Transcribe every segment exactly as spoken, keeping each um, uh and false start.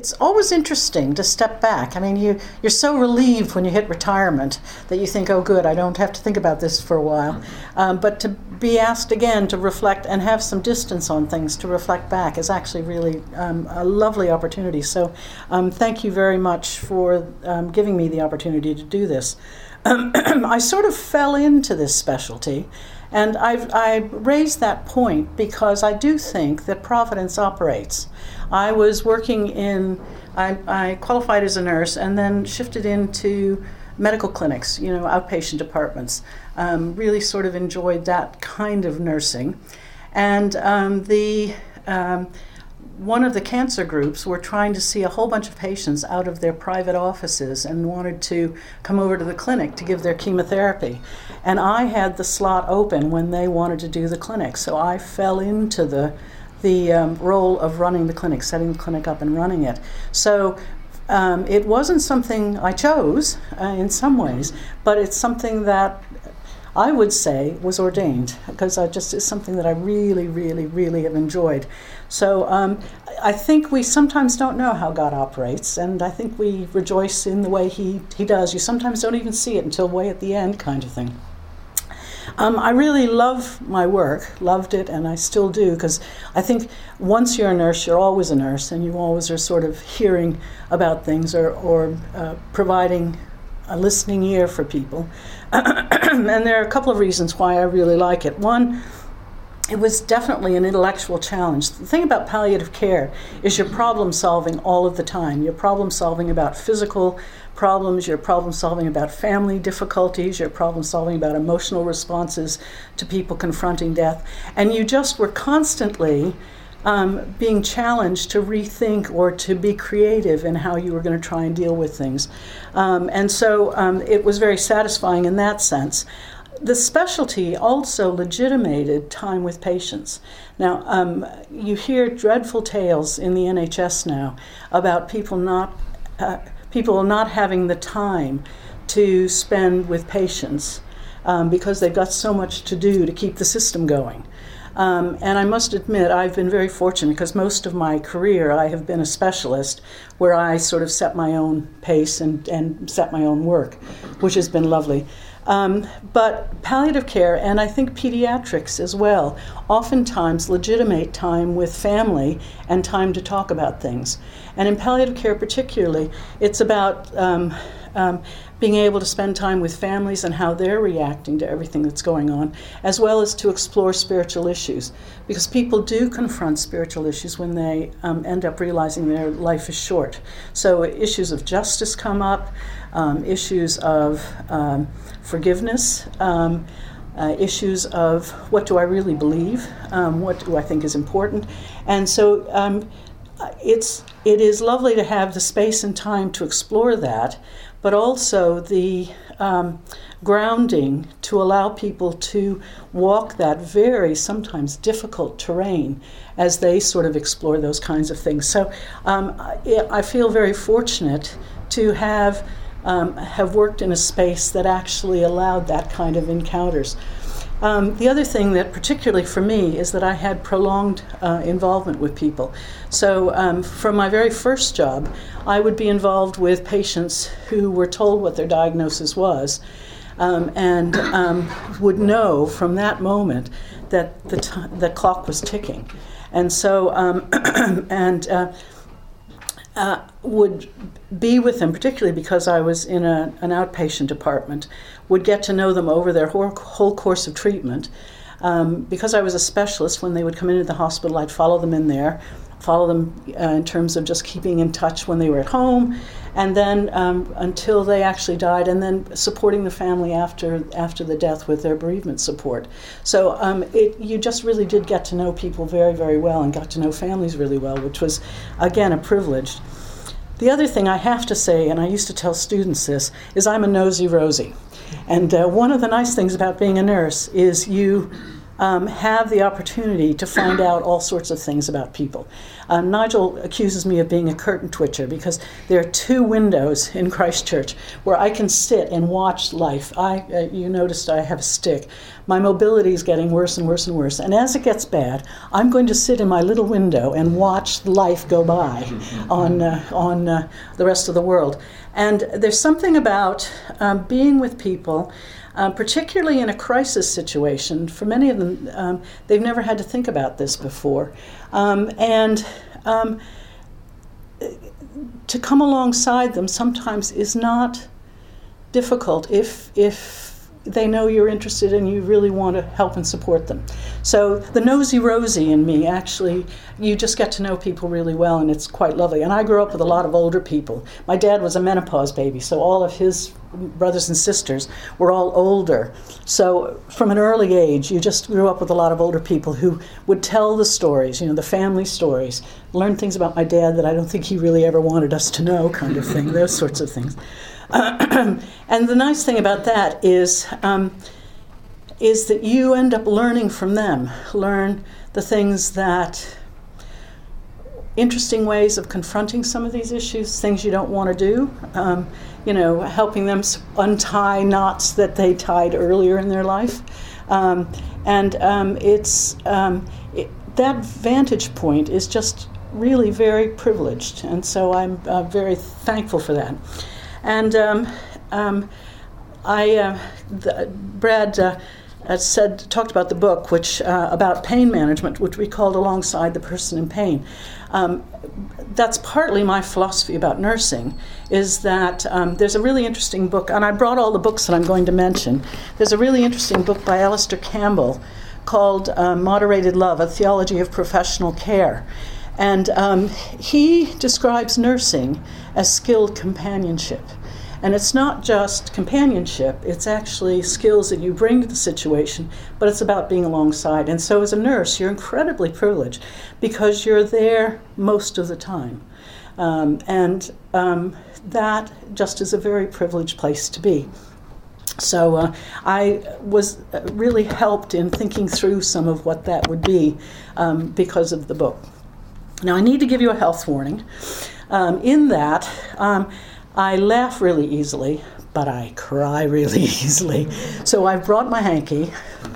it's always interesting to step back. I mean, you, you're so relieved when you hit retirement that you think, oh, good, I don't have to think about this for a while. Um, but to be asked again to reflect and have some distance on things, to reflect back, is actually really um, a lovely opportunity. So um, thank you very much for um, giving me the opportunity to do this. Um, I sort of fell into this specialty, and I've, I raised that point because I do think that Providence operates. I was working in, I, I qualified as a nurse and then shifted into medical clinics, you know, outpatient departments. Um, really sort of enjoyed that kind of nursing. And um, the um, one of the cancer groups were trying to see a whole bunch of patients out of their private offices and wanted to come over to the clinic to give their chemotherapy. And I had the slot open when they wanted to do the clinic. So I fell into the, the um, role of running the clinic, setting the clinic up and running it. So um, it wasn't something I chose uh, in some ways, but it's something that I would say was ordained, because I just it's something that I really, really, really have enjoyed. So um, I think we sometimes don't know how God operates, and I think we rejoice in the way He He does. You sometimes don't even see it until way at the end, kind of thing. Um, I really love my work, loved it, and I still do, because I think once you're a nurse, you're always a nurse, and you always are sort of hearing about things or, or uh, providing a listening ear for people. And there are a couple of reasons why I really like it. One, it was definitely an intellectual challenge. The thing about palliative care is you're problem solving all of the time. You're problem solving about physical problems, you're problem solving about family difficulties, you're problem solving about emotional responses to people confronting death. And you just were constantly Um, being challenged to rethink or to be creative in how you were going to try and deal with things. Um, and so um, it was very satisfying in that sense. The specialty also legitimated time with patients. Now, um, you hear dreadful tales in the N H S now about people not, uh, people not having the time to spend with patients um, because they've got so much to do to keep the system going. Um, and I must admit, I've been very fortunate, because most of my career I have been a specialist where I sort of set my own pace and, and set my own work, which has been lovely. Um, but palliative care, and I think pediatrics as well, oftentimes legitimate time with family and time to talk about things. And in palliative care particularly, it's about um, um, being able to spend time with families and how they're reacting to everything that's going on, as well as to explore spiritual issues. Because people do confront spiritual issues when they um, end up realizing their life is short. So issues of justice come up, um, issues of um, forgiveness, um, uh, issues of what do I really believe, um, what do I think is important. And so um, it's, it is lovely to have the space and time to explore that, but also the um, grounding to allow people to walk that very, sometimes difficult terrain as they sort of explore those kinds of things. So um, I, I feel very fortunate to have um, have worked in a space that actually allowed that kind of encounters. Um, the other thing that particularly for me is that I had prolonged uh, involvement with people. So um, from my very first job, I would be involved with patients who were told what their diagnosis was, um, and um, would know from that moment that the, t- the clock was ticking. And so, um, and uh, uh, would be with them, particularly because I was in a, an outpatient department, would get to know them over their whole, whole course of treatment. Um, because I was a specialist, when they would come into the hospital, I'd follow them in there, follow them uh, in terms of just keeping in touch when they were at home, and then um, until they actually died, and then supporting the family after after the death with their bereavement support. So um, it, you just really did get to know people very, very well, and got to know families really well, which was, again, a privilege. The other thing I have to say, and I used to tell students this, is I'm a nosy Rosie. And uh, one of the nice things about being a nurse is you um, have the opportunity to find out all sorts of things about people. Uh, Nigel accuses me of being a curtain twitcher because there are two windows in Christchurch where I can sit and watch life. I, uh, you noticed I have a stick. My mobility is getting worse and worse and worse. And as it gets bad, I'm going to sit in my little window and watch life go by on, uh, on uh, the rest of the world. And there's something about um, being with people, Um, particularly in a crisis situation. For many of them, um, they've never had to think about this before. Um, and um, to come alongside them sometimes is not difficult if, if they know you're interested and you really want to help and support them. So the nosy Rosie in me, actually, you just get to know people really well, and it's quite lovely. And I grew up with a lot of older people. My dad was a menopause baby, so all of his brothers and sisters were all older. So from an early age, you just grew up with a lot of older people who would tell the stories, you know, the family stories, learn things about my dad that I don't think he really ever wanted us to know, kind of thing, those sorts of things. Uh, and the nice thing about that is, um, is that you end up learning from them, learn the things that, interesting ways of confronting some of these issues, things you don't want to do, um, you know, helping them untie knots that they tied earlier in their life. Um, and um, it's um, it, that vantage point is just really very privileged, and so I'm uh, very thankful for that. And um, um, I, uh, the, Brad uh, uh, said, talked about the book, which uh, about pain management, which we called Alongside the Person in Pain. Um, that's partly my philosophy about nursing, is that um, there's a really interesting book, and I brought all the books that I'm going to mention. There's a really interesting book by Alistair Campbell called uh, Moderated Love, A Theology of Professional Care. And um, he describes nursing as skilled companionship. And it's not just companionship, it's actually skills that you bring to the situation, but it's about being alongside. And so as a nurse, you're incredibly privileged because you're there most of the time. Um, and um, that just is a very privileged place to be. So uh, I was really helped in thinking through some of what that would be um, because of the book. Now, I need to give you a health warning. Um, in that, um, I laugh really easily, but I cry really easily. So I've brought my hanky.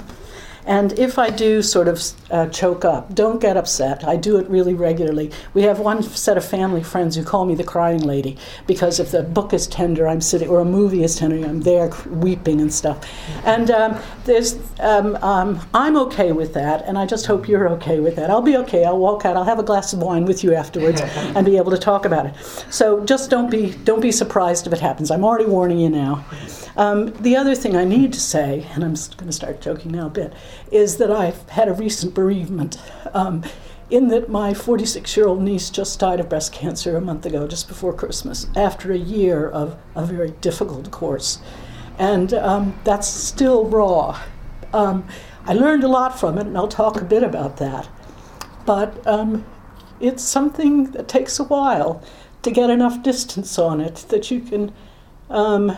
And if I do sort of uh, choke up, don't get upset. I do it really regularly. We have one set of family friends who call me the crying lady because if the book is tender, I'm sitting, or a movie is tender, I'm there weeping and stuff. And um, there's, um, um, I'm okay with that, and I just hope you're okay with that. I'll be okay. I'll walk out. I'll have a glass of wine with you afterwards and be able to talk about it. So just don't be don't be surprised if it happens. I'm already warning you now. Um, the other thing I need to say, and I'm going to start joking now a bit, is that I've had a recent bereavement um, in that my forty-six-year-old niece just died of breast cancer a month ago, just before Christmas, after a year of a very difficult course. And um, that's still raw. Um, I learned a lot from it, and I'll talk a bit about that. But um, it's something that takes a while to get enough distance on it that you can um,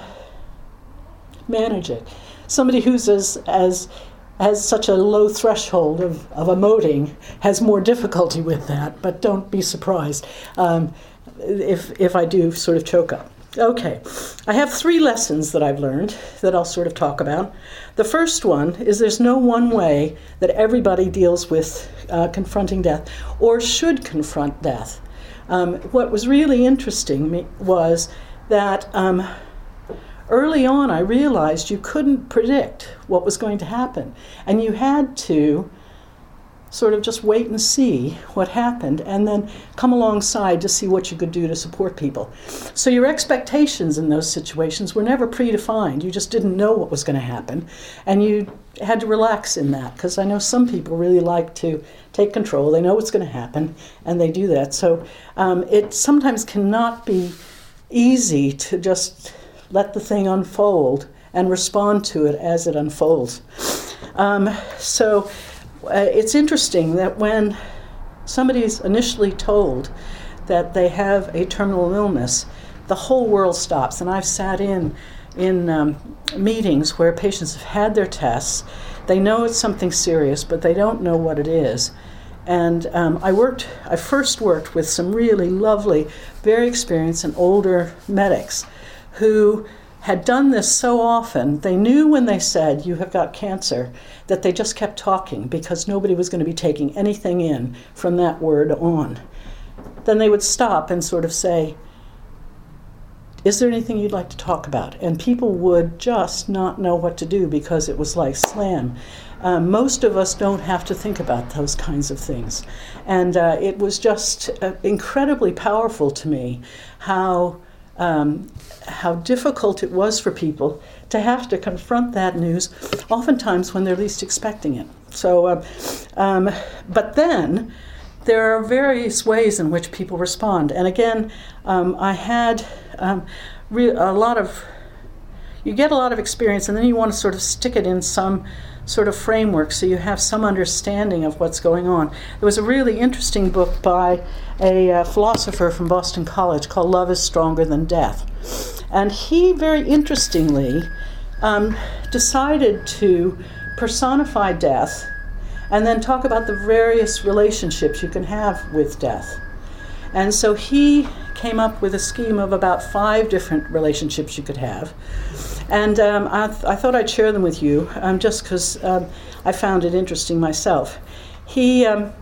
manage it. Somebody who's as as has such a low threshold of, of emoting has more difficulty with that, but don't be surprised um, if if I do sort of choke up. Okay, I have three lessons that I've learned that I'll sort of talk about. The first one is there's no one way that everybody deals with uh, confronting death or should confront death. Um, what was really interesting me was that um, early on, I realized you couldn't predict what was going to happen, and you had to sort of just wait and see what happened, and then come alongside to see what you could do to support people. So your expectations in those situations were never predefined. You just didn't know what was going to happen, and you had to relax in that, because I know some people really like to take control. They know what's going to happen, and they do that. So um, it sometimes cannot be easy to just let the thing unfold and respond to it as it unfolds. Um, so uh, it's interesting that when somebody's initially told that they have a terminal illness, the whole world stops. And I've sat in in um, meetings where patients have had their tests. They know it's something serious, but they don't know what it is. And um, I worked, I first worked with some really lovely, very experienced and older medics who had done this so often. They knew when they said, "You have got cancer," that they just kept talking because nobody was going to be taking anything in from that word on. Then they would stop and sort of say, "Is there anything you'd like to talk about?" And people would just not know what to do because it was like slam. Um, most of us don't have to think about those kinds of things. And uh, it was just uh, incredibly powerful to me how, um, how difficult it was for people to have to confront that news, oftentimes when they're least expecting it. So, uh, um, but then, there are various ways in which people respond. And again, um, I had um, re- a lot of, you get a lot of experience and then you want to sort of stick it in some sort of framework so you have some understanding of what's going on. There was a really interesting book by a uh, philosopher from Boston College called Love is Stronger Than Death. And he very interestingly um, decided to personify death and then talk about the various relationships you can have with death. And so he came up with a scheme of about five different relationships you could have. And um, I, th- I thought I'd share them with you, um, just because um, I found it interesting myself. He, um,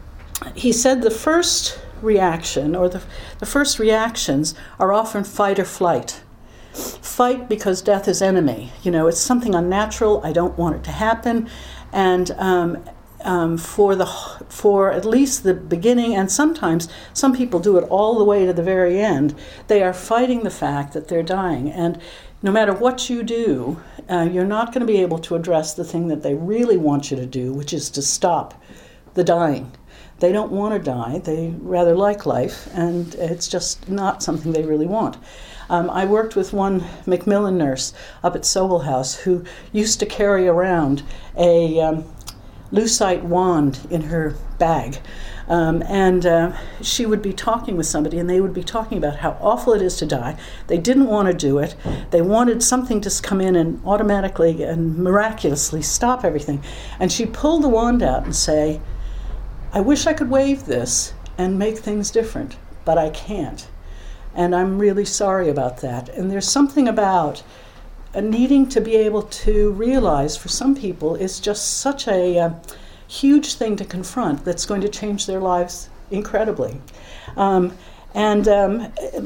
he said the first reaction, or the, the first reactions, are often fight or flight. Fight because death is enemy. You know, it's something unnatural, I don't want it to happen, and um, Um, for the for at least the beginning, and sometimes some people do it all the way to the very end. They are fighting the fact that they're dying, and no matter what you do, uh, you're not going to be able to address the thing that they really want you to do, which is to stop the dying. They don't want to die. They rather like life, and it's just not something they really want. Um, I worked with one Macmillan nurse up at Sobel House who used to carry around a um, lucite wand in her bag. Um, and uh, she would be talking with somebody and they would be talking about how awful it is to die. They didn't want to do it. They wanted something to come in and automatically and miraculously stop everything. And she'd pull the wand out and say, "I wish I could wave this and make things different, but I can't. And I'm really sorry about that." And there's something about Uh, needing to be able to realize, for some people, it's just such a uh, huge thing to confront that's going to change their lives incredibly. Um, and um,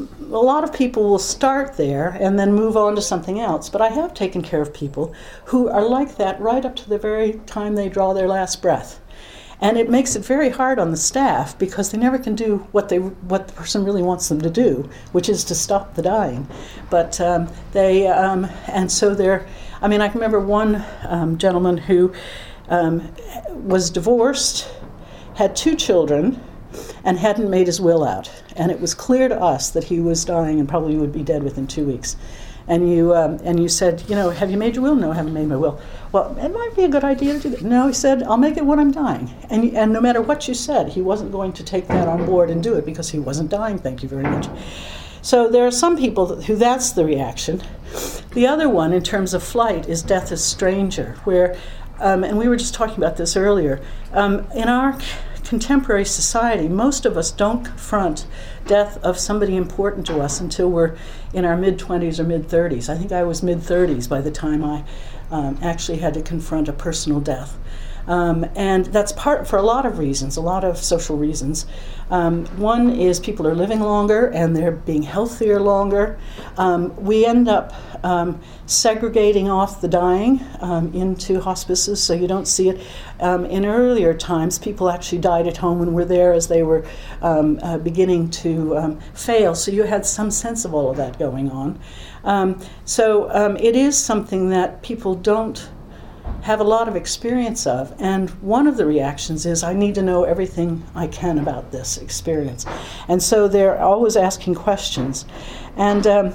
a lot of people will start there and then move on to something else. But I have taken care of people who are like that right up to the very time they draw their last breath. And it makes it very hard on the staff because they never can do what they what the person really wants them to do, which is to stop the dying. But um, they um, and so they're. I mean, I can remember one um, gentleman who um, was divorced, had two children, and hadn't made his will out. And it was clear to us that he was dying and probably would be dead within two weeks. And you um, and you said, you know, "Have you made your will?" "No, I haven't made my will." "Well, it might be a good idea to do that." "No," he said, "I'll make it when I'm dying." And and no matter what you said, he wasn't going to take that on board and do it because he wasn't dying, thank you very much. So there are some people who that's the reaction. The other one, in terms of flight, is death is stranger, where, um, and we were just talking about this earlier, um, in our contemporary society, most of us don't confront death of somebody important to us until we're in our mid-twenties or mid-thirties. I think I was mid-thirties by the time I um, actually had to confront a personal death. Um, and that's part for a lot of reasons, a lot of social reasons. Um, one is people are living longer and they're being healthier longer. Um, we end up um, segregating off the dying um, into hospices, so you don't see it. Um, in earlier times, people actually died at home and were there as they were um, uh, beginning to um, fail, so you had some sense of all of that going on. Um, so um, it is something that people don't have a lot of experience of, and one of the reactions is, "I need to know everything I can about this experience." And so they're always asking questions. And um,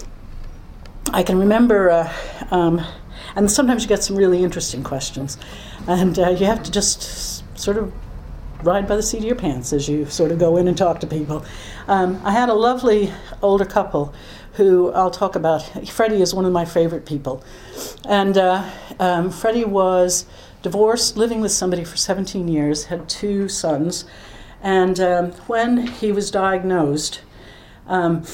I can remember, uh, um, and sometimes you get some really interesting questions, and uh, you have to just sort of ride by the seat of your pants as you sort of go in and talk to people. Um, I had a lovely older couple who I'll talk about. Freddie is one of my favorite people. And uh, um, Freddie was divorced, living with somebody for seventeen years, had two sons. And um, when he was diagnosed, um,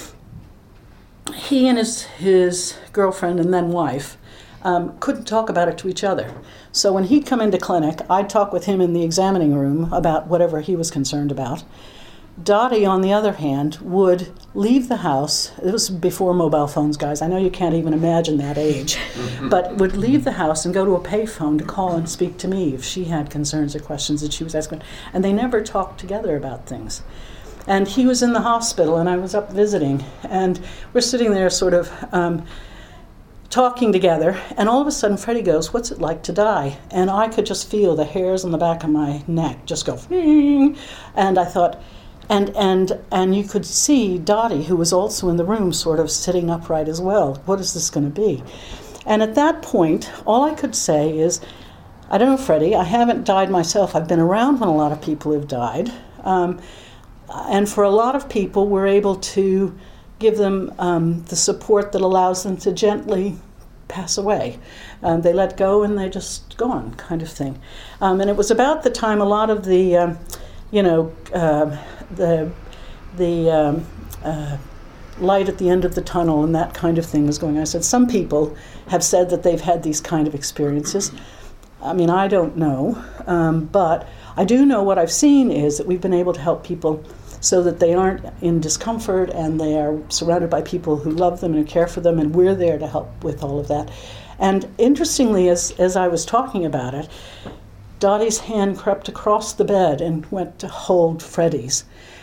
he and his, his girlfriend and then wife um, couldn't talk about it to each other. So when he'd come into clinic, I'd talk with him in the examining room about whatever he was concerned about. Dottie, on the other hand, would leave the house. It was before mobile phones, guys. I know you can't even imagine that age. But would leave the house and go to a payphone to call and speak to me if she had concerns or questions that she was asking. And they never talked together about things. And he was in the hospital, and I was up visiting. And we're sitting there sort of um, talking together. And all of a sudden, Freddie goes, "What's it like to die?" And I could just feel the hairs on the back of my neck just go, "Fing." And I thought... And and and you could see Dottie, who was also in the room, sort of sitting upright as well. What is this going to be? And at that point, all I could say is, I don't know, Freddie, I haven't died myself. I've been around when a lot of people have died. Um, and for a lot of people, we're able to give them um, the support that allows them to gently pass away. Um, they let go and they're just gone, kind of thing. Um, and it was about the time a lot of the, um, you know, uh, the the um, uh, light at the end of the tunnel and that kind of thing was going on. I said, some people have said that they've had these kind of experiences. I mean, I don't know, um, but I do know what I've seen is that we've been able to help people so that they aren't in discomfort and they are surrounded by people who love them and care for them, and we're there to help with all of that. And interestingly, as, as I was talking about it, Dottie's hand crept across the bed and went to hold Freddie's.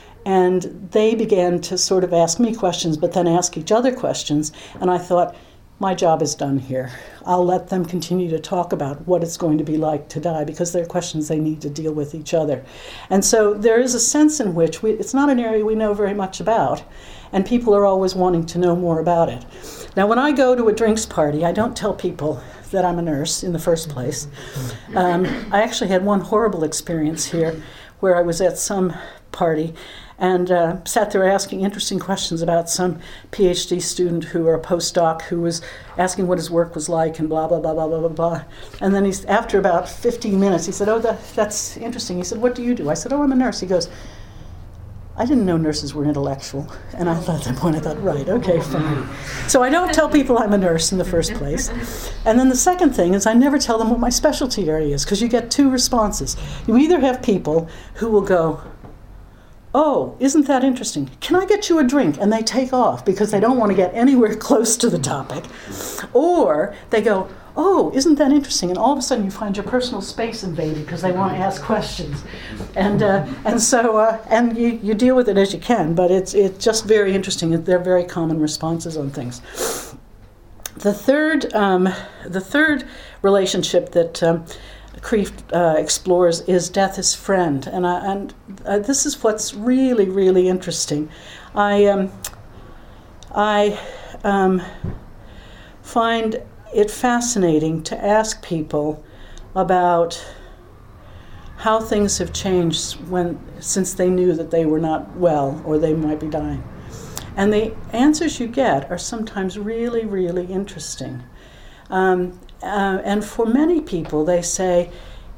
And they began to sort of ask me questions, but then ask each other questions. And I thought, my job is done here. I'll let them continue to talk about what it's going to be like to die, because they're questions they need to deal with each other. And so there is a sense in which we, it's not an area we know very much about, and people are always wanting to know more about it. Now, when I go to a drinks party, I don't tell people that I'm a nurse in the first place. Um, I actually had one horrible experience here where I was at some party and uh, sat there asking interesting questions about some PhD student who, or a postdoc, who was asking what his work was like and blah, blah, blah, blah, blah, blah, blah. And then he's, after about fifteen minutes, he said, "Oh, that, that's interesting." He said, "What do you do?" I said, "Oh, I'm a nurse." He goes, "I didn't know nurses were intellectual." And I thought at that point, I thought, right, okay, fine. So I don't tell people I'm a nurse in the first place. And then the second thing is I never tell them what my specialty area is, because you get two responses. You either have people who will go, "Oh, isn't that interesting? Can I get you a drink?" And they take off because they don't want to get anywhere close to the topic. Or they go, "Oh, isn't that interesting?" And all of a sudden you find your personal space invaded because they want to ask questions. And uh, and so, uh, and you, you deal with it as you can, but it's, it's just very interesting. They're very common responses on things. The third, um, the third relationship that um, Kreeft uh, explores is death as friend, and I, and uh, this is what's really, really interesting. I um, I um, find it fascinating to ask people about how things have changed when since they knew that they were not well or they might be dying, and the answers you get are sometimes really, really interesting. Um, Uh, and for many people, they say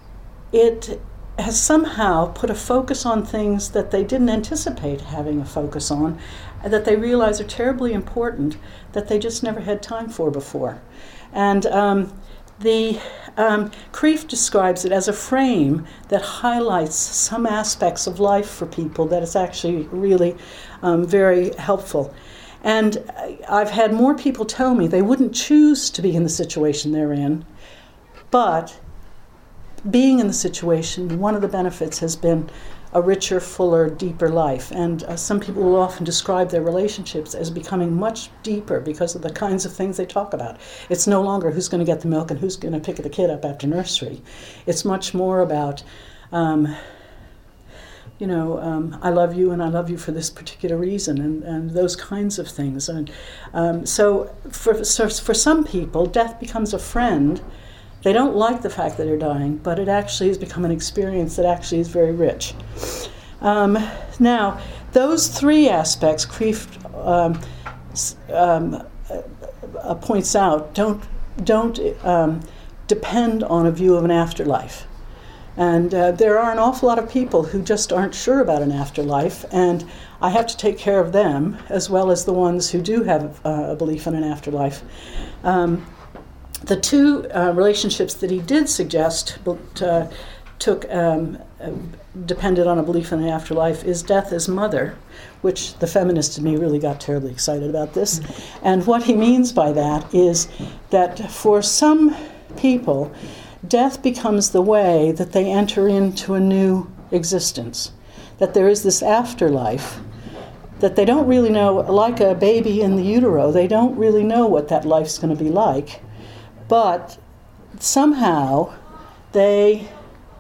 it has somehow put a focus on things that they didn't anticipate having a focus on, that they realize are terribly important, that they just never had time for before. And um, the um, Kreeft describes it as a frame that highlights some aspects of life for people that is actually really um, very helpful. And I've had more people tell me they wouldn't choose to be in the situation they're in, but being in the situation, one of the benefits has been a richer, fuller, deeper life. And uh, some people will often describe their relationships as becoming much deeper because of the kinds of things they talk about. It's no longer who's going to get the milk and who's going to pick the kid up after nursery. It's much more about um, you know, um, I love you and I love you for this particular reason, and, and those kinds of things. And um, so, for, so for some people, death becomes a friend. They don't like the fact that they're dying, but it actually has become an experience that actually is very rich. Um, now, those three aspects, Kreeft um, um, uh, points out, don't, don't um, depend on a view of an afterlife. And uh, there are an awful lot of people who just aren't sure about an afterlife, and I have to take care of them as well as the ones who do have uh, a belief in an afterlife. Um, the two uh, relationships that he did suggest but, uh, took um, uh, depended on a belief in an afterlife is death as mother, which the feminist in me really got terribly excited about this. Mm-hmm. And what he means by that is that for some people, death becomes the way that they enter into a new existence, that there is this afterlife that they don't really know, like a baby in the utero, they don't really know what that life's going to be like, but somehow they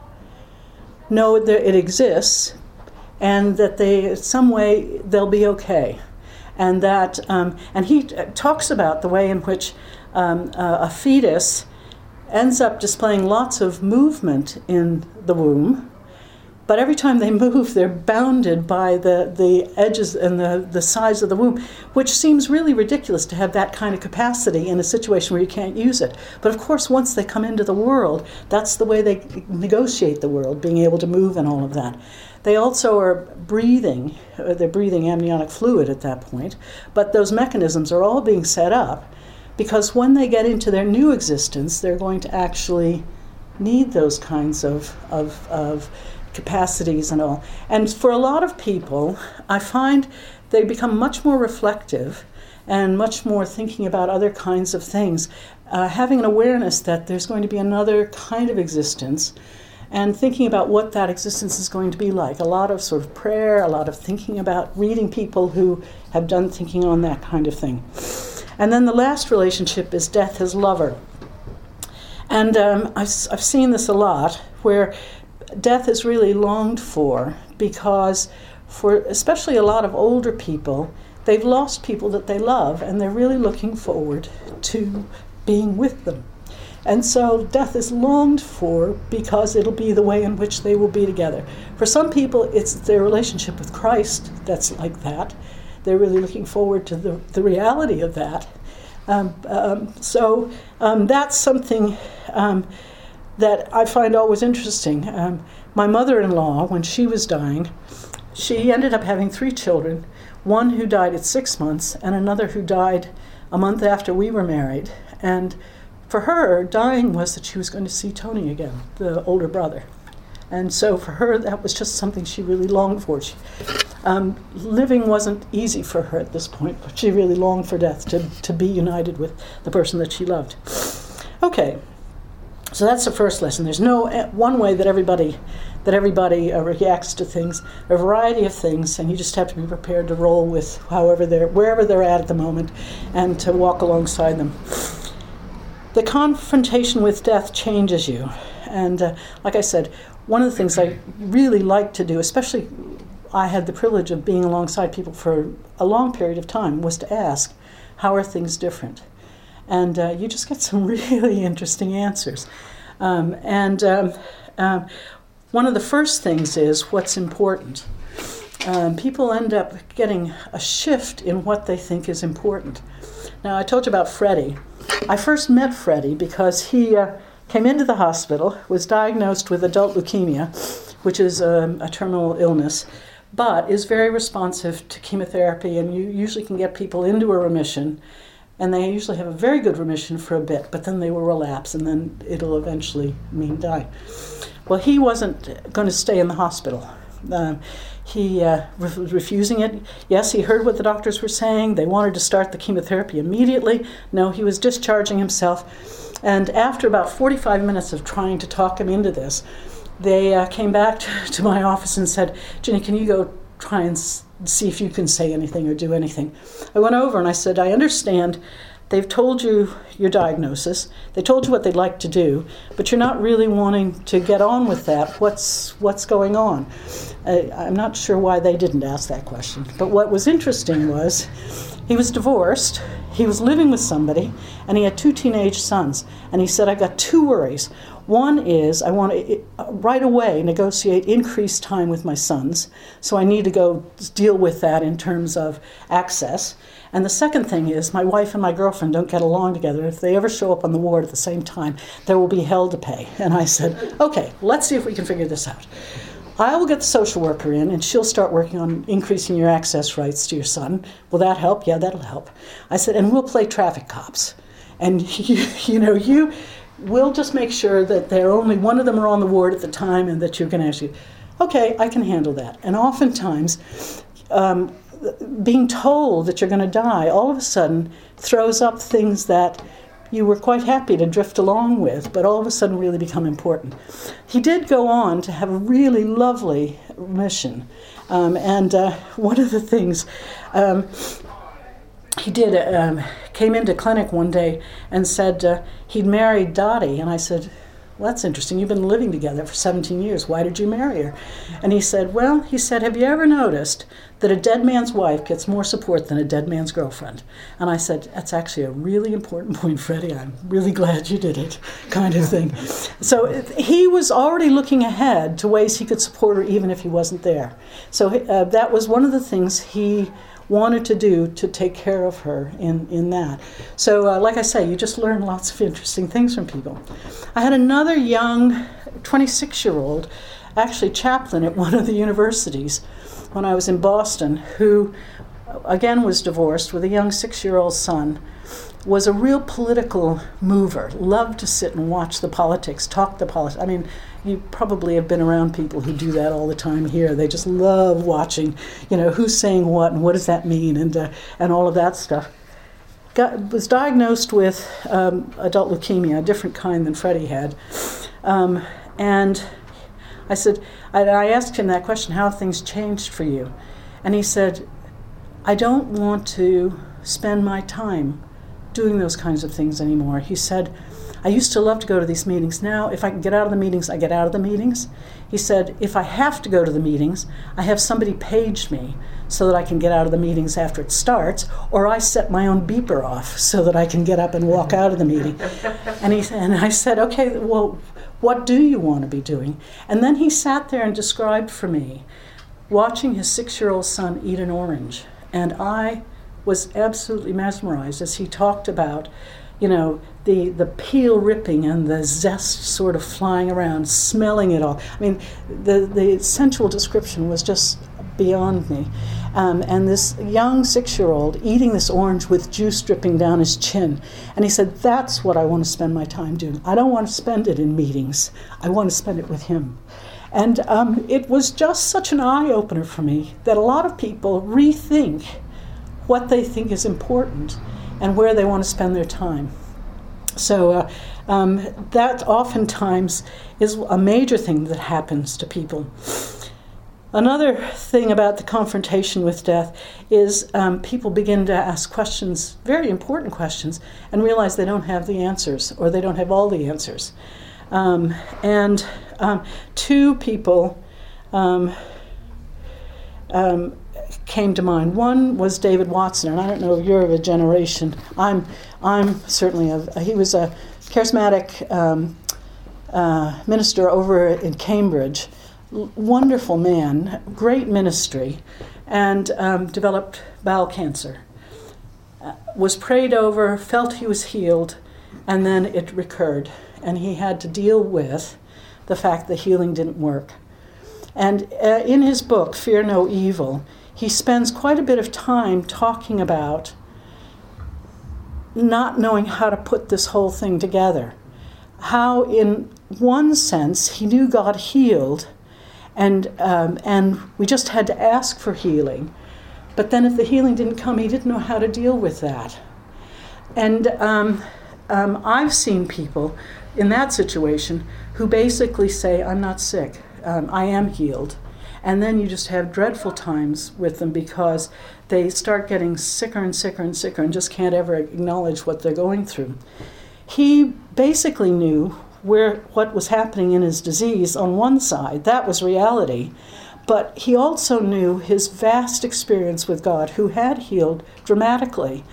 know that it exists and that they, in some way, they'll be okay. And that, um, and he t- talks about the way in which um, uh, a fetus ends up displaying lots of movement in the womb, but every time they move, they're bounded by the, the edges and the, the size of the womb, which seems really ridiculous to have that kind of capacity in a situation where you can't use it. But of course, once they come into the world, that's the way they negotiate the world, being able to move and all of that. They also are breathing, they're breathing amniotic fluid at that point, but those mechanisms are all being set up because when they get into their new existence, they're going to actually need those kinds of, of, of capacities and all. And for a lot of people, I find they become much more reflective and much more thinking about other kinds of things, uh, having an awareness that there's going to be another kind of existence and thinking about what that existence is going to be like. A lot of sort of prayer, a lot of thinking about reading people who have done thinking on that kind of thing. And then the last relationship is death as lover. And um, I've, I've seen this a lot, where death is really longed for because for especially a lot of older people, they've lost people that they love and they're really looking forward to being with them. And so death is longed for because it'll be the way in which they will be together. For some people, it's their relationship with Christ that's like that. They're really looking forward to the, the reality of that. Um, um, so um, that's something um, that I find always interesting. Um, my mother-in-law, when she was dying, she ended up having three children, one who died at six months and another who died a month after we were married. And for her, dying was that she was going to see Tony again, the older brother. And so for her, that was just something she really longed for. She, um, living wasn't easy for her at this point, but she really longed for death, to, to be united with the person that she loved. Okay, so that's the first lesson. There's no one way that everybody that everybody uh, reacts to things. There are a variety of things, and you just have to be prepared to roll with however they're, wherever they're at at the moment, and to walk alongside them. The confrontation with death changes you. And uh, like I said, one of the things I really like to do, especially I had the privilege of being alongside people for a long period of time, was to ask, how are things different? And uh, you just get some really interesting answers. Um, and um, um, one of the first things is what's important. Um, people end up getting a shift in what they think is important. Now, I told you about Freddie. I first met Freddie because he uh, came into the hospital, was diagnosed with adult leukemia, which is um, a terminal illness, but is very responsive to chemotherapy, and you usually can get people into a remission, and they usually have a very good remission for a bit, but then they will relapse, and then it'll eventually mean die. Well, he wasn't going to stay in the hospital. Um, he uh, was refusing it. Yes, he heard what the doctors were saying. They wanted to start the chemotherapy immediately. No, he was discharging himself. And after about forty-five minutes of trying to talk him into this, they uh, came back to, to my office and said, Ginny, can you go try and s- see if you can say anything or do anything? I went over and I said, I understand they've told you your diagnosis. They told you what they'd like to do, but you're not really wanting to get on with that. What's what's going on? I, I'm not sure why they didn't ask that question. But what was interesting was he was divorced. he was living with somebody, and he had two teenage sons. And he said, I've got two worries. One is I want to right away negotiate increased time with my sons, so I need to go deal with that in terms of access. And the second thing is my wife and my girlfriend don't get along together. If they ever show up on the ward at the same time, there will be hell to pay. And I said, okay, let's see if we can figure this out. I will get the social worker in, and she'll start working on increasing your access rights to your son. Will that help? Yeah, that'll help. I said, and we'll play traffic cops. And, you, you know, you... We'll just make sure that they're only one of them are on the ward at the time and that you can actually, okay, I can handle that. And oftentimes, um, being told that you're going to die all of a sudden throws up things that you were quite happy to drift along with, but all of a sudden really become important. He did go on to have a really lovely mission. Um, and uh, one of the things, um, he did, um, came into clinic one day and said uh, he'd married Dottie. And I said, well, that's interesting. You've been living together for seventeen years. Why did you marry her? And he said, well, he said, have you ever noticed that a dead man's wife gets more support than a dead man's girlfriend? And I said, that's actually a really important point, Freddie. I'm really glad you did it, kind of thing. So he was already looking ahead to ways he could support her even if he wasn't there. So uh, that was one of the things he wanted to do to take care of her in, in that. So uh, like I say, you just learn lots of interesting things from people. I had another young twenty-six-year-old, actually chaplain at one of the universities when I was in Boston, who again was divorced with a young six-year-old son, was a real political mover, loved to sit and watch the politics, talk the politics. I mean, you probably have been around people who do that all the time here. They just love watching, you know, who's saying what and what does that mean and uh, and all of that stuff. Got, was diagnosed with um, adult leukemia, a different kind than Freddie had. Um, and I said, I, I asked him that question, how have things changed for you? And he said, I don't want to spend my time doing those kinds of things anymore. He said, I used to love to go to these meetings. Now, if I can get out of the meetings, I get out of the meetings. He said, if I have to go to the meetings, I have somebody page me so that I can get out of the meetings after it starts, or I set my own beeper off so that I can get up and walk out of the meeting. And, he, and I said, okay, well, what do you want to be doing? And then he sat there and described for me watching his six-year-old son eat an orange. And I was absolutely mesmerized as he talked about, you know, the, the peel ripping and the zest sort of flying around, smelling it all. I mean, the, the sensual description was just beyond me. Um, and this young six-year-old eating this orange with juice dripping down his chin. And he said, that's what I want to spend my time doing. I don't want to spend it in meetings. I want to spend it with him. And um, it was just such an eye-opener for me that a lot of people rethink what they think is important and where they want to spend their time. So uh, um, that oftentimes is a major thing that happens to people. Another thing about the confrontation with death is um, people begin to ask questions, very important questions, and realize they don't have the answers, or they don't have all the answers. Um, and um, two people um, um, came to mind. One was David Watson, and I don't know if you're of a generation. I'm, I'm certainly a. He was a charismatic um, uh, minister over in Cambridge. L- wonderful man, great ministry, and um, developed bowel cancer. Uh, was prayed over, felt he was healed, and then it recurred, and he had to deal with the fact that healing didn't work. And uh, in his book, Fear No Evil, he spends quite a bit of time talking about not knowing how to put this whole thing together. How, in one sense, he knew God healed, and um, and we just had to ask for healing. But then if the healing didn't come, he didn't know how to deal with that. And um, um, I've seen people in that situation who basically say, I'm not sick, um, I am healed. And then you just have dreadful times with them because they start getting sicker and sicker and sicker and just can't ever acknowledge what they're going through. He basically knew where what was happening in his disease on one side. That was reality. But he also knew his vast experience with God, who had healed dramatically.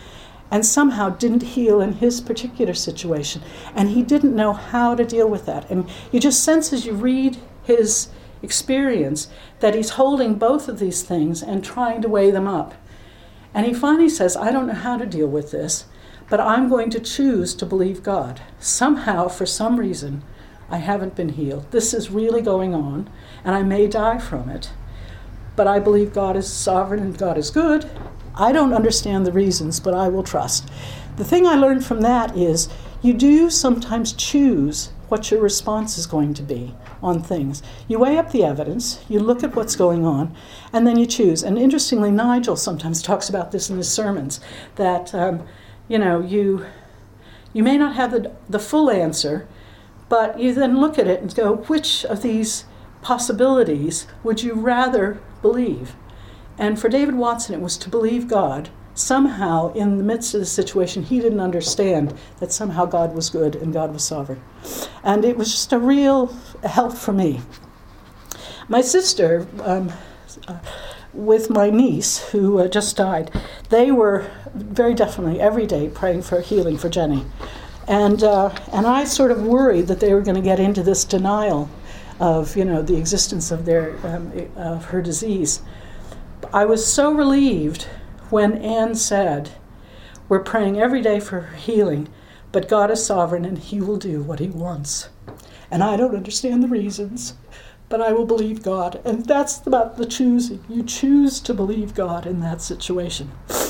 and somehow didn't heal in his particular situation. And he didn't know how to deal with that. And you just sense as you read his experience that he's holding both of these things and trying to weigh them up. And he finally says, I don't know how to deal with this, but I'm going to choose to believe God. Somehow, for some reason, I haven't been healed. This is really going on, and I may die from it. But I believe God is sovereign and God is good. I don't understand the reasons, but I will trust. The thing I learned from that is you do sometimes choose what your response is going to be on things. You weigh up the evidence, you look at what's going on, and then you choose. And interestingly, Nigel sometimes talks about this in his sermons, that um, you know, you you may not have the, the full answer, but you then look at it and go, which of these possibilities would you rather believe? And for David Watson, it was to believe God. Somehow, in the midst of the situation, he didn't understand that somehow God was good and God was sovereign. And it was just a real help for me. My sister, um, uh, with my niece, who uh, just died, they were very definitely every day praying for healing for Jenny. And uh, and I sort of worried that they were going to get into this denial of, you know, the existence of their um, of her disease. I was so relieved when Anne said, we're praying every day for her healing, but God is sovereign and he will do what he wants. And I don't understand the reasons, but I will believe God. And that's about the choosing. You choose to believe God in that situation.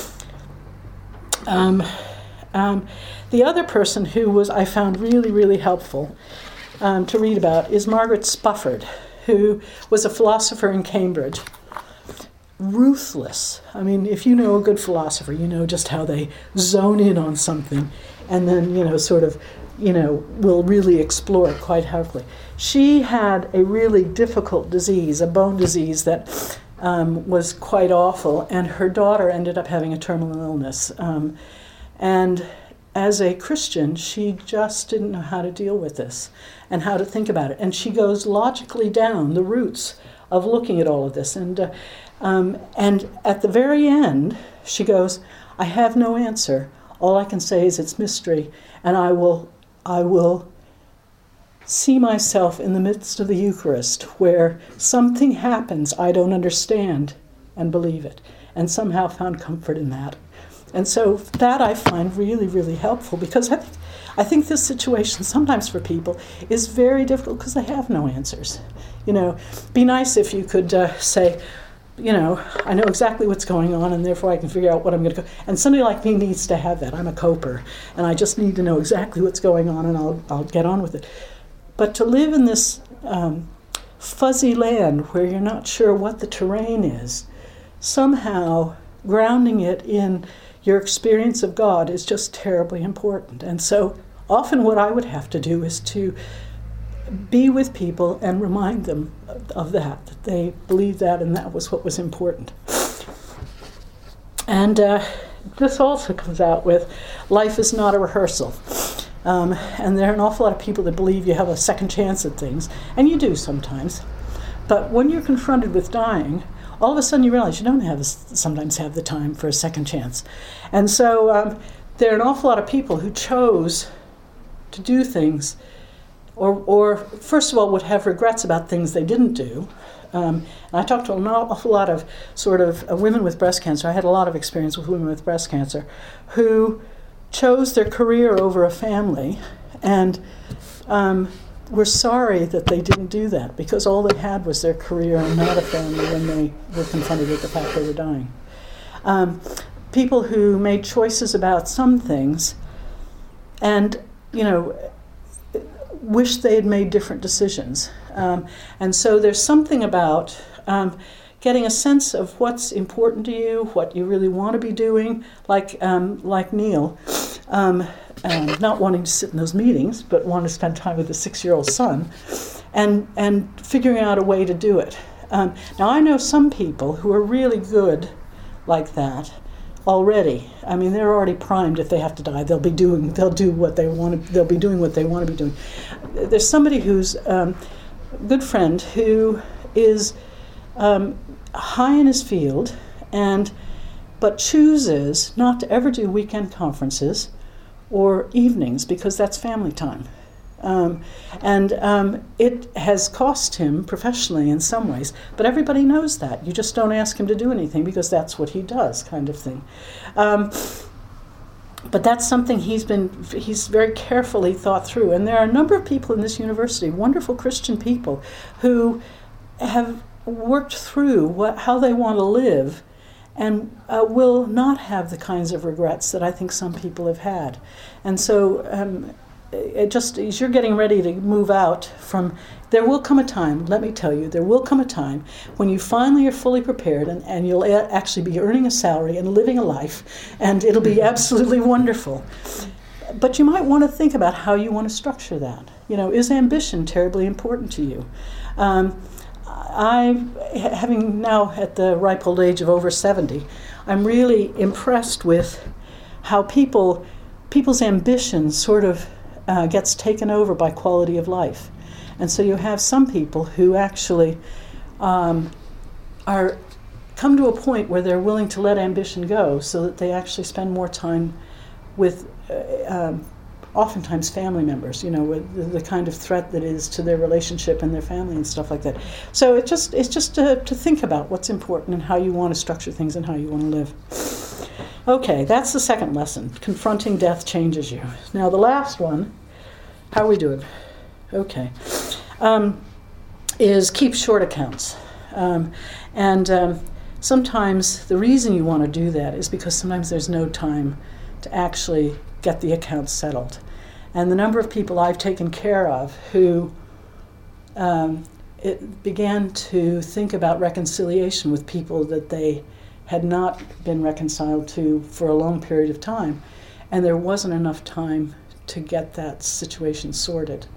Um, um, the other person who was I found really, really helpful um, to read about is Margaret Spufford, who was a philosopher in Cambridge. Ruthless. I mean, if you know a good philosopher, you know just how they zone in on something and then, you know, sort of, you know, will really explore it quite helpfully. She had a really difficult disease, a bone disease that um, was quite awful, and her daughter ended up having a terminal illness. Um, and as a Christian, she just didn't know how to deal with this and how to think about it. And she goes logically down the roots of looking at all of this. And uh, Um, and at the very end, she goes, I have no answer. All I can say is it's mystery, and I will, I will see myself in the midst of the Eucharist where something happens I don't understand and believe it, and somehow found comfort in that. And so that I find really, really helpful, because I think, I think this situation sometimes for people is very difficult because they have no answers. You know, be nice if you could uh, say, you know, I know exactly what's going on, and therefore I can figure out what I'm going to go. And somebody like me needs to have that. I'm a coper, and I just need to know exactly what's going on, and I'll I'll get on with it. But to live in this um, fuzzy land where you're not sure what the terrain is, somehow grounding it in your experience of God is just terribly important. And so often what I would have to do is to be with people and remind them of that, that they believed that and that was what was important. And uh, this also comes out with life is not a rehearsal. Um, and there are an awful lot of people that believe you have a second chance at things, and you do sometimes. But when you're confronted with dying, all of a sudden you realize you don't have sometimes have the time for a second chance. And so um, there are an awful lot of people who chose to do things Or, or first of all, would have regrets about things they didn't do. Um, and I talked to an awful lot of sort of uh, women with breast cancer. I had a lot of experience with women with breast cancer who chose their career over a family and um, were sorry that they didn't do that, because all they had was their career and not a family when they were confronted with the fact they were dying. Um, people who made choices about some things and, you know, wish they had made different decisions. Um, and so there's something about um, getting a sense of what's important to you, what you really want to be doing, like um, like Neil, um, um, not wanting to sit in those meetings, but wanting to spend time with a six-year-old son, and, and figuring out a way to do it. Um, now, I know some people who are really good like that already. I mean, they're already primed. If they have to die, they'll be doing. They'll do what they want. To, they'll be doing what they want to be doing. There's somebody who's um, a good friend who is um, high in his field, and but chooses not to ever do weekend conferences or evenings because that's family time. Um, and um, it has cost him professionally in some ways, but everybody knows that. You just don't ask him to do anything because that's what he does, kind of thing. Um, but that's something he's been, he's very carefully thought through. And there are a number of people in this university, wonderful Christian people, who have worked through what, how they want to live and uh, will not have the kinds of regrets that I think some people have had. And so um, it just, as you're getting ready to move out from, there will come a time, let me tell you, there will come a time when you finally are fully prepared and, and you'll a- actually be earning a salary and living a life, and it'll be absolutely wonderful. But you might want to think about how you want to structure that. You know, is ambition terribly important to you? Um, I, having now at the ripe old age of over seventy, I'm really impressed with how people, people's ambition sort of uh, gets taken over by quality of life. And so you have some people who actually um, are come to a point where they're willing to let ambition go so that they actually spend more time with uh, um, oftentimes family members, you know, with the, the kind of threat that is to their relationship and their family and stuff like that. So it just it's just to, to think about what's important and how you want to structure things and how you want to live. Okay, that's the second lesson. Confronting death changes you. Now the last one, how are we doing? Okay, um, is keep short accounts. Um, and um, sometimes the reason you want to do that is because sometimes there's no time to actually get the accounts settled. And the number of people I've taken care of who um, it began to think about reconciliation with people that they had not been reconciled to for a long period of time, and there wasn't enough time to get that situation sorted.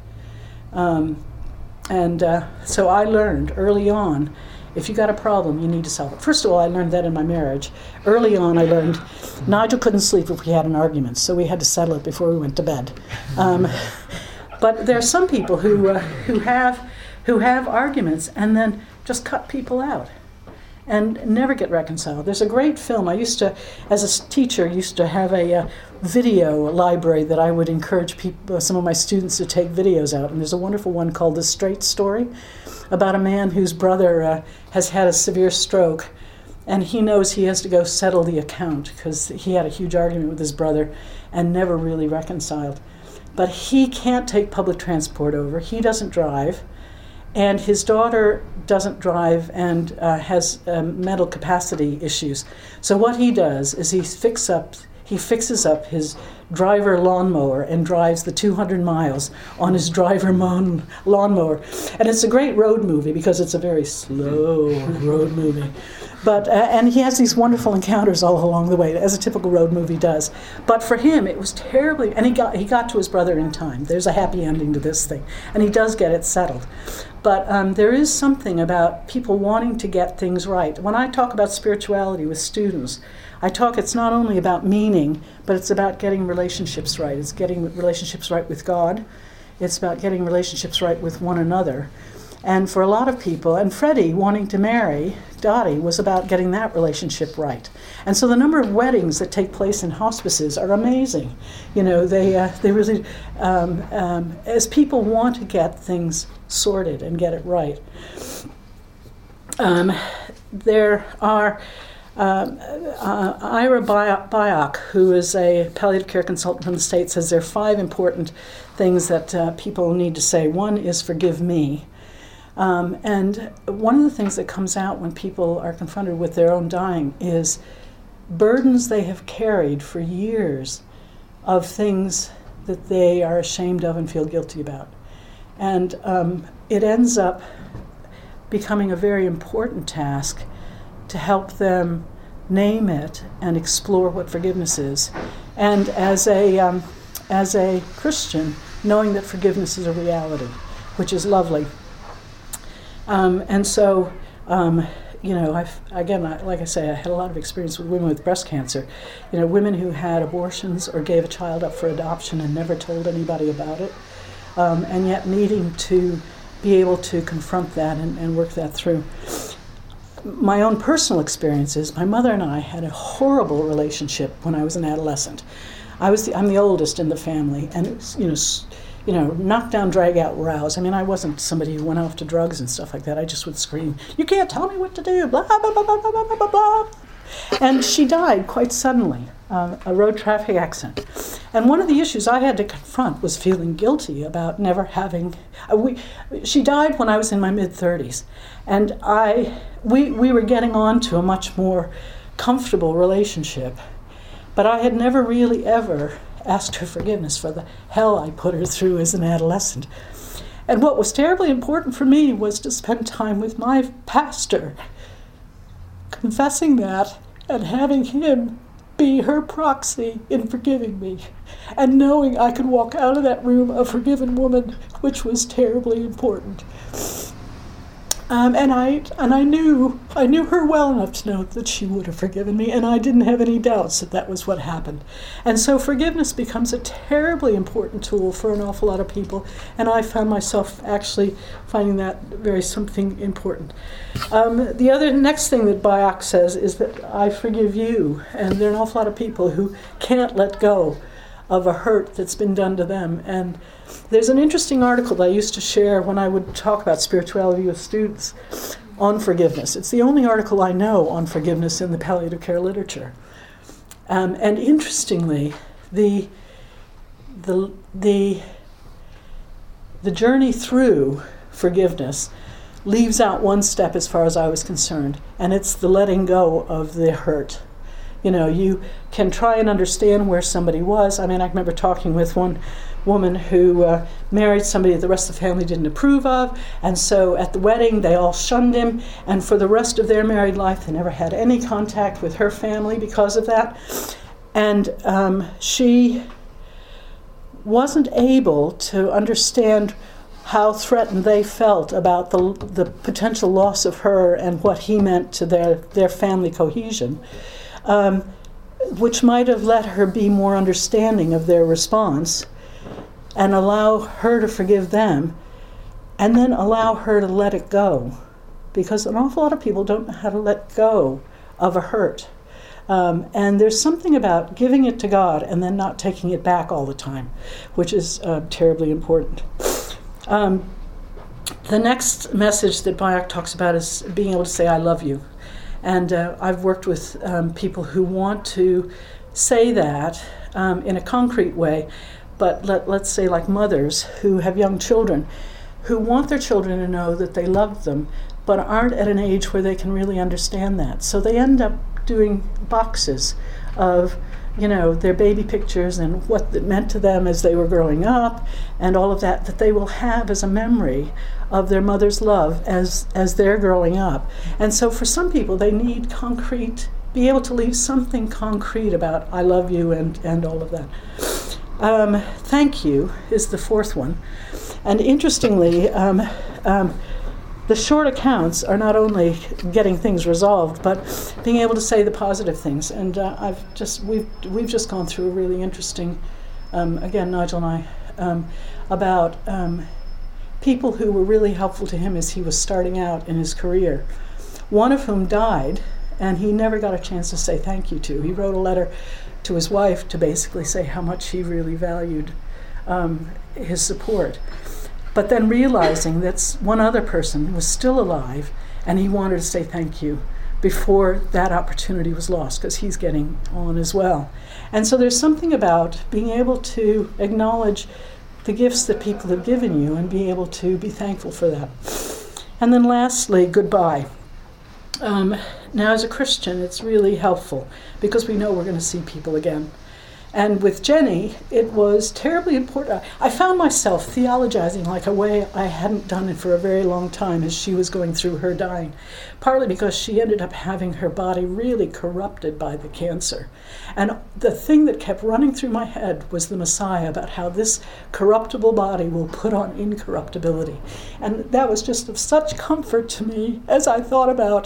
Um, and uh, so I learned early on, if you got a problem, you need to solve it. First of all, I learned that in my marriage. Early on, I learned Nigel couldn't sleep if we had an argument, so we had to settle it before we went to bed. Um, but there are some people who uh, who have who have arguments and then just cut people out and never get reconciled. There's a great film. I used to, as a teacher, used to have a uh, video library that I would encourage people, some of my students to take videos out. And there's a wonderful one called The Straight Story, about a man whose brother uh, has had a severe stroke, and he knows he has to go settle the account because he had a huge argument with his brother and never really reconciled. But he can't take public transport over. He doesn't drive. And his daughter doesn't drive and uh, has um, mental capacity issues. So what he does is he fix up, he fixes up his driver lawnmower and drives the two hundred miles on his driver mown lawnmower. And it's a great road movie because it's a very slow road movie. But uh, and he has these wonderful encounters all along the way, as a typical road movie does. But for him, it was terribly, and he got he got to his brother in time. There's a happy ending to this thing, and he does get it settled. But um, there is something about people wanting to get things right. When I talk about spirituality with students, I talk, it's not only about meaning, but it's about getting relationships right. It's getting relationships right with God. It's about getting relationships right with one another. And for a lot of people, and Freddie wanting to marry Dottie was about getting that relationship right. And so the number of weddings that take place in hospices are amazing. You know, they uh, they really, um, um, as people want to get things sorted and get it right. Um, there are um, uh, Ira Byock, who is a palliative care consultant from the States, says there are five important things that uh, people need to say. One is forgive me. Um, and one of the things that comes out when people are confronted with their own dying is burdens they have carried for years of things that they are ashamed of and feel guilty about. And um, it ends up becoming a very important task to help them name it and explore what forgiveness is. And as a, um, as a Christian, knowing that forgiveness is a reality, which is lovely. Um, and so, um, you know, I've, again, I, like I say, I had a lot of experience with women with breast cancer. You know, women who had abortions or gave a child up for adoption and never told anybody about it, um, and yet needing to be able to confront that and, and work that through. my own personal experiences, my mother and I had a horrible relationship when I was an adolescent. I was the, I'm the oldest in the family, and it was, you know, you know, knock down, drag out rows. I mean, I wasn't somebody who went off to drugs and stuff like that. I just would scream, "You can't tell me what to do!" Blah blah blah blah blah blah blah blah. And she died quite suddenly, um, a road traffic accident. And one of the issues I had to confront was feeling guilty about never having. Uh, we, she died when I was in my mid thirties, and I we we were getting on to a much more comfortable relationship, but I had never really ever asked her forgiveness for the hell I put her through as an adolescent. And what was terribly important for me was to spend time with my pastor, confessing that and having him be her proxy in forgiving me, and knowing I could walk out of that room a forgiven woman, which was terribly important. Um, and I and I knew I knew her well enough to know that she would have forgiven me, and I didn't have any doubts that that was what happened. And so forgiveness becomes a terribly important tool for an awful lot of people, and I found myself actually finding that very something important. Um, the other next thing that Bayak says is that I forgive you, and there are an awful lot of people who can't let go of a hurt that's been done to them. And there's an interesting article that I used to share when I would talk about spirituality with students on forgiveness. It's the only article I know on forgiveness in the palliative care literature. Um, and interestingly, the, the, the, the journey through forgiveness leaves out one step as far as I was concerned, and it's the letting go of the hurt. You know, you can try and understand where somebody was. I mean, I remember talking with one woman who uh, married somebody that the rest of the family didn't approve of, and so at the wedding they all shunned him, and for the rest of their married life they never had any contact with her family because of that. And um, she wasn't able to understand how threatened they felt about the the potential loss of her and what he meant to their, their family cohesion. Um, which might have let her be more understanding of their response and allow her to forgive them, and then allow her to let it go. Because an awful lot of people don't know how to let go of a hurt. Um, and there's something about giving it to God and then not taking it back all the time, which is uh, terribly important. Um, the next message that Bayak talks about is being able to say, "I love you." And uh, I've worked with um, people who want to say that um, in a concrete way, but let, let's say like mothers who have young children, who want their children to know that they love them, but aren't at an age where they can really understand that. So they end up doing boxes of, you know, their baby pictures and what it meant to them as they were growing up, and all of that, that they will have as a memory of their mother's love as as they're growing up. And so for some people, they need concrete, be able to leave something concrete about "I love you" and, and all of that. Um, thank you is the fourth one. And interestingly, um, um, the short accounts are not only getting things resolved, but being able to say the positive things. And uh, I've just we've we've just gone through a really interesting, um, again, Nigel and I, um, about um, people who were really helpful to him as he was starting out in his career. One of whom died, and he never got a chance to say thank you to. He wrote a letter to his wife to basically say how much he really valued um, his support. But then realizing that one other person was still alive, and he wanted to say thank you before that opportunity was lost, because he's getting on as well. And so there's something about being able to acknowledge the gifts that people have given you and be able to be thankful for that. And then lastly, goodbye. Um, now as a Christian, it's really helpful because we know we're going to see people again. And with Jenny, it was terribly important. I found myself theologizing like a way I hadn't done it for a very long time as she was going through her dying, partly because she ended up having her body really corrupted by the cancer. And the thing that kept running through my head was the Messiah, about how this corruptible body will put on incorruptibility. And that was just of such comfort to me as I thought about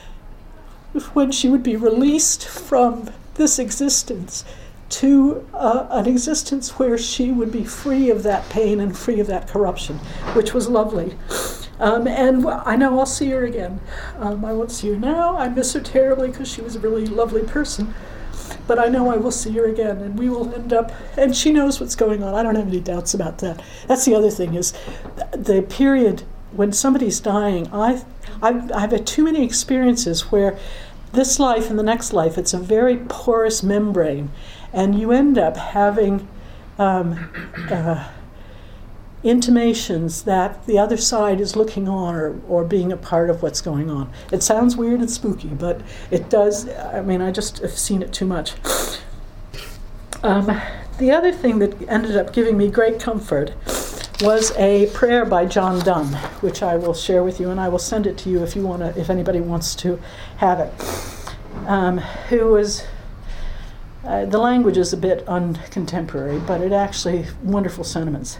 when she would be released from this existence to uh, an existence where she would be free of that pain and free of that corruption, which was lovely. Um, and well, I know I'll see her again. Um, I won't see her now. I miss her terribly because she was a really lovely person. But I know I will see her again, and we will end up, and she knows what's going on. I don't have any doubts about that. That's the other thing is the period when somebody's dying, I, I've, I've had too many experiences where this life and the next life, it's a very porous membrane, and you end up having um, uh, intimations that the other side is looking on or, or being a part of what's going on. It sounds weird and spooky, but it does. I mean, I just have seen it too much. Um, the other thing that ended up giving me great comfort was a prayer by John Donne, which I will share with you, and I will send it to you if you want to, if anybody wants to have it. Um, who was uh, the language is a bit uncontemporary, but it actually wonderful sentiments.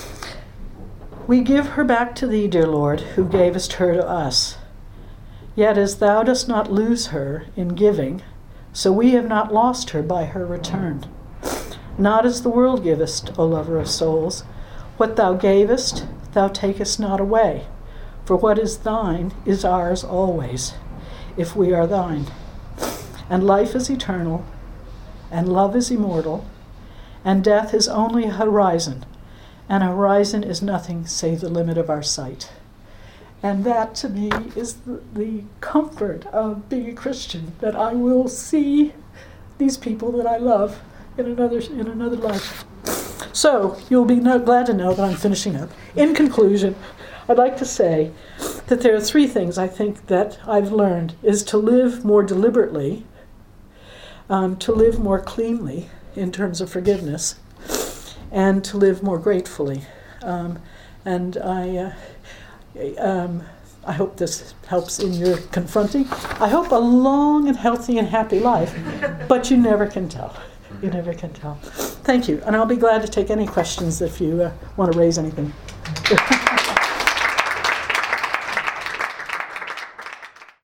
We give her back to thee, dear Lord, who gavest her to us. Yet as thou dost not lose her in giving, so we have not lost her by her return. Not as the world givest, O lover of souls, what thou gavest, thou takest not away, for what is thine is ours always, if we are thine. And life is eternal, and love is immortal, and death is only a horizon, and a horizon is nothing save the limit of our sight. And that, to me, is the, the comfort of being a Christian, that I will see these people that I love in another in another life. So, you'll be no, glad to know that I'm finishing up. In conclusion, I'd like to say that there are three things I think that I've learned, is to live more deliberately, um, to live more cleanly in terms of forgiveness, and to live more gratefully. Um, and I, uh, um, I hope this helps in your confronting. I hope a long and healthy and happy life, but you never can tell. You never can tell. Thank you, and I'll be glad to take any questions if you uh, want to raise anything.